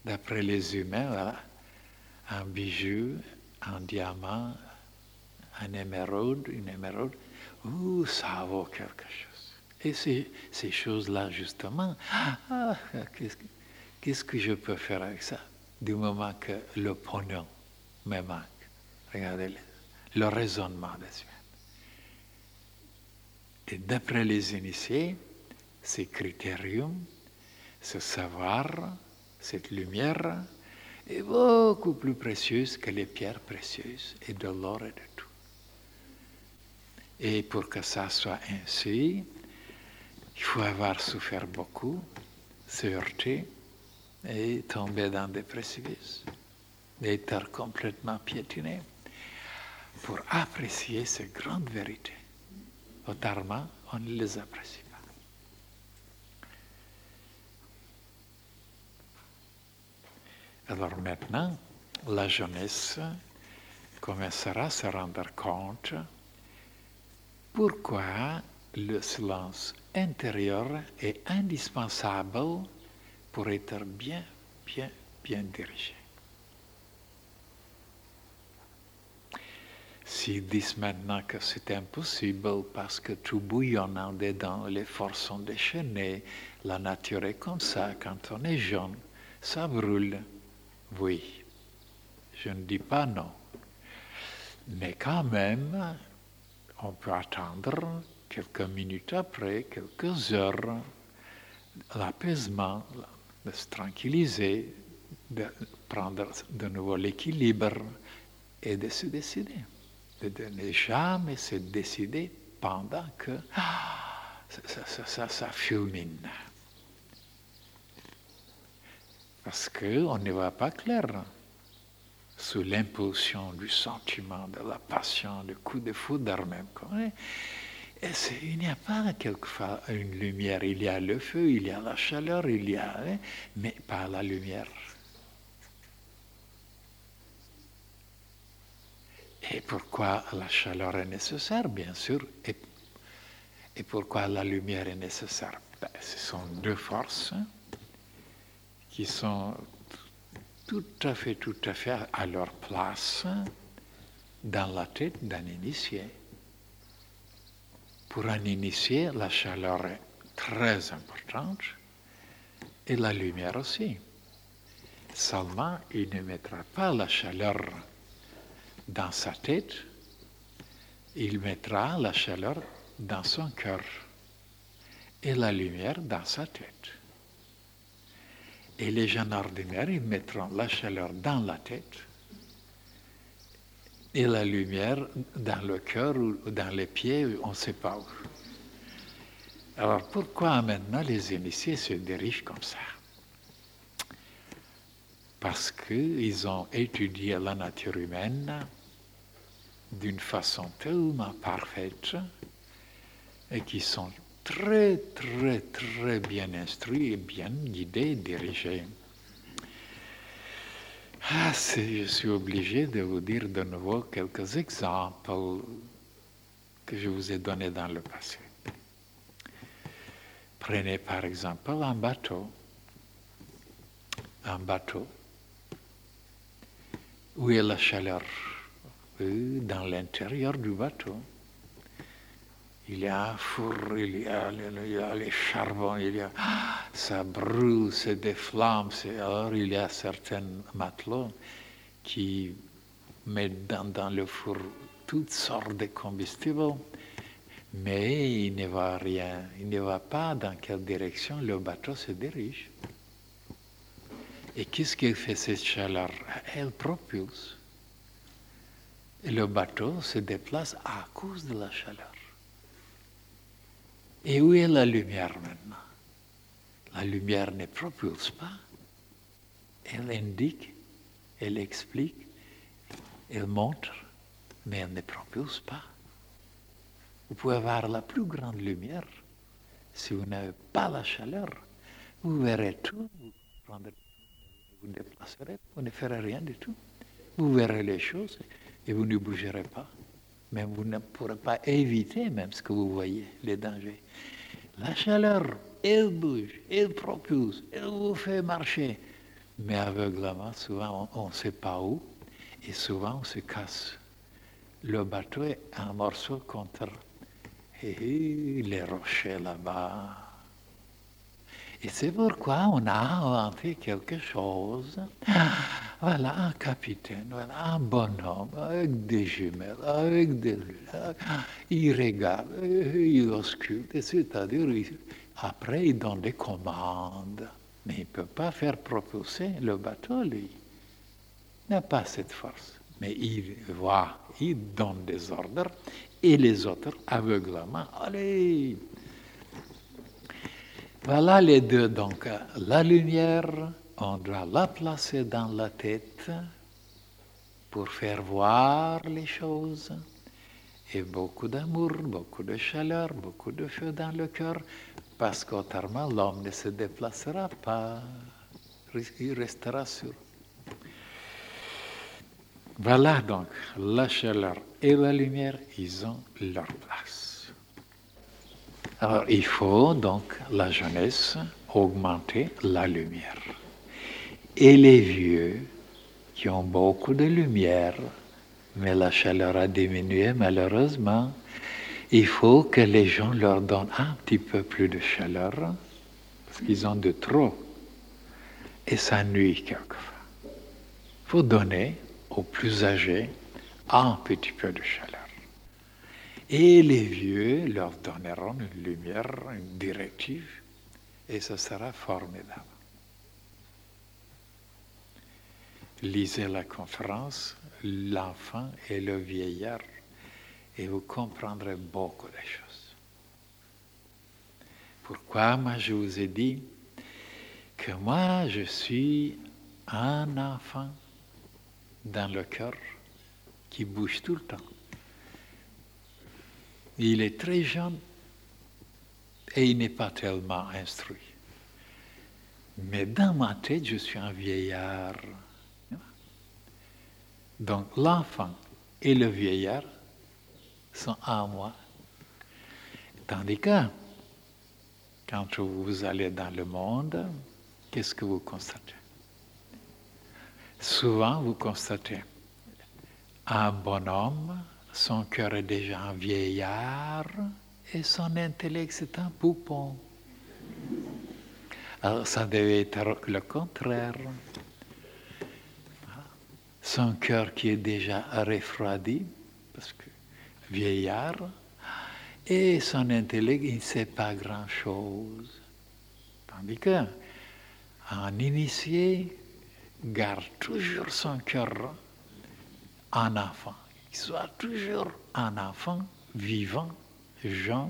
D'après les humains, voilà, un bijou, un diamant, une émeraude, ça vaut quelque chose. Et ces choses-là, justement, qu'est-ce que je peux faire avec ça? Du moment que le pognon me manque. Regardez le raisonnement des humains. Et d'après les initiés, ces critériums, ce savoir, cette lumière, est beaucoup plus précieuse que les pierres précieuses et de l'or et de tout. Et pour que ça soit ainsi, il faut avoir souffert beaucoup, se heurter et tomber dans des précipices, être complètement piétiné pour apprécier ces grandes vérités. Autrement, on ne les apprécie pas. Alors maintenant, la jeunesse commencera à se rendre compte pourquoi le silence intérieur est indispensable pour être bien dirigé. S'ils disent maintenant que c'est impossible parce que tout bouillonne en dedans, les forces sont déchaînées, la nature est comme ça, quand on est jeune, ça brûle. Oui, je ne dis pas non. Mais quand même, on peut attendre quelques minutes après, quelques heures, l'apaisement, de se tranquilliser, de prendre de nouveau l'équilibre et de se décider. De ne jamais se décider pendant que ça fulmine. Parce qu'on ne voit pas clair. Sous l'impulsion du sentiment, de la passion, du coup de foudre même. Il n'y a pas quelquefois une lumière. Il y a le feu, il y a la chaleur, mais pas la lumière. Et pourquoi la chaleur est nécessaire, bien sûr, et pourquoi la lumière est nécessaire? Ce sont deux forces qui sont tout à fait à leur place dans la tête d'un initié. Pour un initié, la chaleur est très importante et la lumière aussi. Seulement, il ne mettra pas la chaleur dans sa tête, il mettra la chaleur dans son cœur et la lumière dans sa tête. Et les gens ordinaires, ils mettront la chaleur dans la tête et la lumière dans le cœur ou dans les pieds, on ne sait pas où. Alors pourquoi maintenant les initiés se dirigent comme ça? Parce qu'ils ont étudié la nature humaine d'une façon tellement parfaite et qui sont très bien instruits et bien guidés, dirigés. Je suis obligé de vous dire de nouveau quelques exemples que je vous ai donnés dans le passé. Prenez par exemple un bateau. Un bateau. Où est la chaleur? Dans l'intérieur du bateau. Il y a un four, il y a les charbons, ça brûle, c'est des flammes. Alors il y a certains matelots qui mettent dans le four toutes sortes de combustibles, mais il ne voit rien, il ne voit pas dans quelle direction le bateau se dirige. Et qu'est-ce qui fait cette chaleur? Elle propulse. Et le bateau se déplace à cause de la chaleur. Et où est la lumière maintenant? La lumière ne propulse pas. Elle indique, elle explique, elle montre, mais elle ne propulse pas. Vous pouvez avoir la plus grande lumière. Si vous n'avez pas la chaleur, vous verrez tout, vous déplacerez, vous ne ferez rien du tout. Vous verrez les choses et vous ne bougerez pas. Même vous ne pourrez pas éviter même ce que vous voyez, les dangers. La chaleur, elle bouge, elle propulse, elle vous fait marcher. Mais aveuglement, souvent, on ne sait pas où, et souvent, on se casse. Le bateau est un morceau contre les rochers là-bas. Et c'est pourquoi on a inventé quelque chose. Voilà un capitaine, voilà un bonhomme avec des jumelles, avec des lunettes. Il regarde, il ausculte, c'est-à-dire après il donne des commandes. Mais il ne peut pas faire propulser le bateau, lui. Il n'a pas cette force. Mais il voit, il donne des ordres, et les autres, aveuglement, allez. Voilà les deux. Donc, la lumière, on doit la placer dans la tête pour faire voir les choses. Et beaucoup d'amour, beaucoup de chaleur, beaucoup de feu dans le cœur, parce qu'autrement, l'homme ne se déplacera pas. Il restera sur. Voilà donc, la chaleur et la lumière, ils ont leur place. Alors, il faut donc, la jeunesse, augmenter la lumière. Et les vieux, qui ont beaucoup de lumière, mais la chaleur a diminué malheureusement, il faut que les gens leur donnent un petit peu plus de chaleur, parce qu'ils ont de trop, et ça nuit quelquefois. Il faut donner aux plus âgés un petit peu de chaleur. Et les vieux leur donneront une lumière, une directive, et ce sera formidable. Lisez la conférence, l'enfant et le vieillard, et vous comprendrez beaucoup de choses. Pourquoi moi je vous ai dit que moi je suis un enfant dans le cœur qui bouge tout le temps. Il est très jeune et il n'est pas tellement instruit. Mais dans ma tête, je suis un vieillard. Donc l'enfant et le vieillard sont en moi. Tandis que quand vous allez dans le monde, qu'est-ce que vous constatez? Souvent, vous constatez un bonhomme, son cœur est déjà un vieillard et son intellect, c'est un poupon. Alors, ça devait être le contraire. Son cœur qui est déjà refroidi, parce que vieillard, et son intellect, il ne sait pas grand-chose. Tandis qu'un initié garde toujours son cœur en enfant. Il soit toujours un enfant vivant, jeune,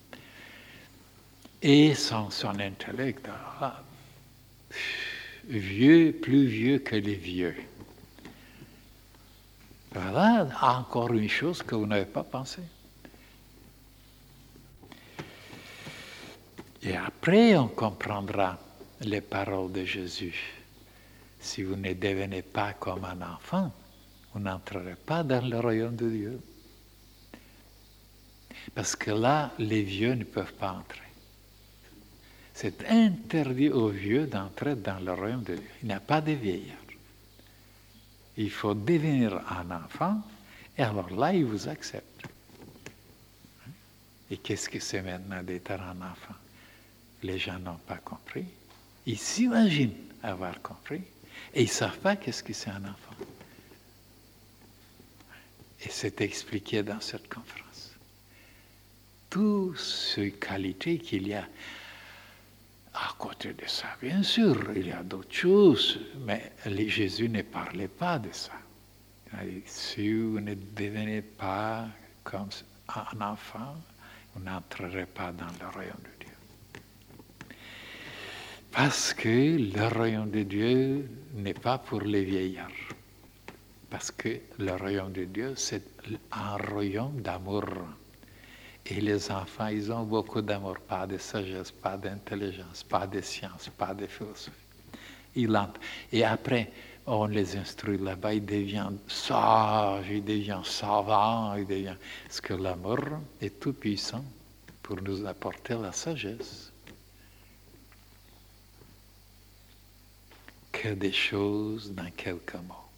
et son intellect, vieux, plus vieux que les vieux. Voilà encore une chose que vous n'avez pas pensé. Et après, on comprendra les paroles de Jésus. Si vous ne devenez pas comme un enfant, vous n'entrerez pas dans le royaume de Dieu. Parce que là, les vieux ne peuvent pas entrer. C'est interdit aux vieux d'entrer dans le royaume de Dieu. Il n'y a pas de vieillard. Il faut devenir un enfant, et alors là, il vous accepte. Et qu'est-ce que c'est maintenant d'être un enfant? Les gens n'ont pas compris. Ils s'imaginent avoir compris, et ils ne savent pas qu'est-ce que c'est un enfant. Et c'est expliqué dans cette conférence. Toutes ces qualités qu'il y a. À côté de ça, bien sûr, il y a d'autres choses, mais Jésus ne parlait pas de ça. Il a dit, si vous ne devenez pas comme un enfant, vous n'entrerez pas dans le royaume de Dieu. Parce que le royaume de Dieu n'est pas pour les vieillards. Parce que le royaume de Dieu, c'est un royaume d'amour. Et les enfants, ils ont beaucoup d'amour, pas de sagesse, pas d'intelligence, pas de science, pas de philosophie. Ils entrent. Et après, on les instruit là-bas, ils deviennent sages, ils deviennent savants, ils deviennent... Parce que l'amour est tout puissant pour nous apporter la sagesse. que des choses dans quelques mots.